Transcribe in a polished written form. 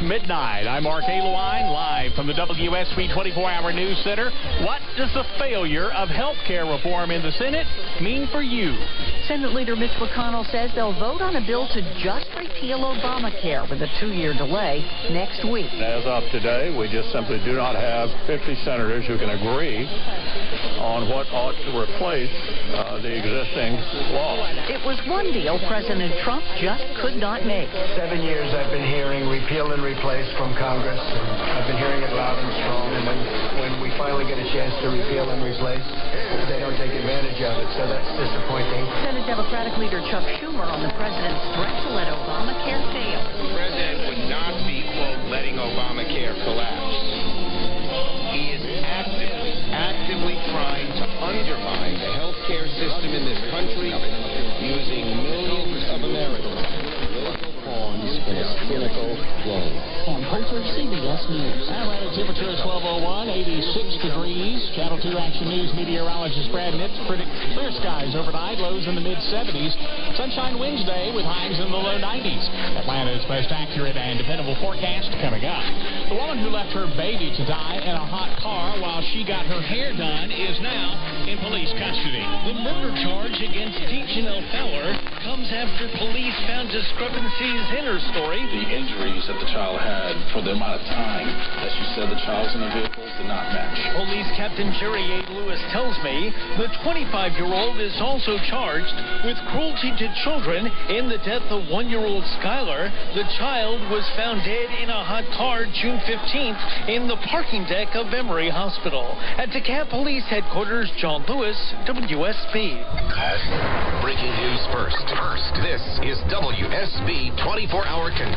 midnight. I'm Mark Alewine, live from the WSB 24-hour News Center. What does the failure of health care reform in the Senate mean for you? Senate Leader Mitch McConnell says they'll vote on a bill to just repeal Obamacare with a 2-year delay next week. As of today, we just simply do not have 50 senators who can agree on what ought to replace the existing law. It was one deal President Trump just could not make. 7 years I've been hearing repeal and replace from Congress, and I've been hearing it loud and strong, and when we finally get a chance to repeal and replace, they don't take advantage of it, so that's disappointing. Senate Democratic Leader Chuck Schumer on the president's threat to let Obamacare fail. The president would not be, quote, letting Obamacare collapse. He is actively trying to undermine the health care system in this country using millions of Americans pawns in a cynical game. Sam Poulter, CBS News. Our temperature is 12:01, 86 degrees. Channel 2 Action News meteorologist Brad Nitz predicts clear skies overnight, lows in the mid-70s. Sunshine Wednesday with highs in the low 90s. Atlanta's most accurate and dependable forecast coming up. The woman who left her baby to die in a hot car while she got her hair done is now in police custody. The murder charge against Janelle Fowler comes after police found discrepancies in her story. The injuries that the child had for the amount of time that she said the child was in the vehicle did not match. Police Captain Jerry A. Lewis tells me the 25-year-old is also charged with cruelty to children in the death of 1-year-old Skylar. The child was found dead in a hot car June 15th in the parking deck of Emory Hospital. At DeKalb Police Headquarters, John Lewis, WSB. Breaking news first. This is WSB 24-hour